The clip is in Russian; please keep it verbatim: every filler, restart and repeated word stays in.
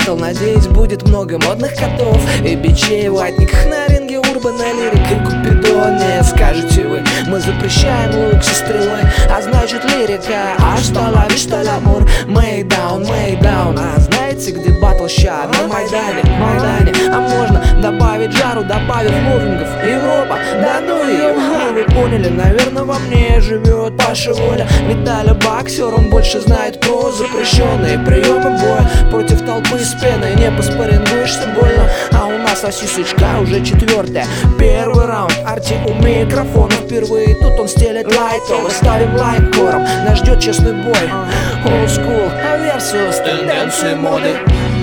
баттл, надеюсь, будет много модных котов и бичей в ватниках на ринге, урбана лирика и купидон. Нет, скажете вы, мы запрещаем лук со стрелой, а значит лирика, а что ла что l'амур, мейдаун, мейдаун. А знаете, где баттл ща? На Майдане, Майдане. А можно добавить жару, добавив лозунгов. Европа, да ну ее. Ну вы поняли, наверное, во мне живет Паша Воля. Виталя боксер, он больше знает про запрещенные приемы боя. Против толпы с пеной не поспорингуешься больно. А у нас сосисочка уже четвертая. Первый раунд, Арти у микрофона впервые. Тут он стелет лайтово, ставим лайк кором. Нас ждет честный бой, old school, а версию с тенденцией моды.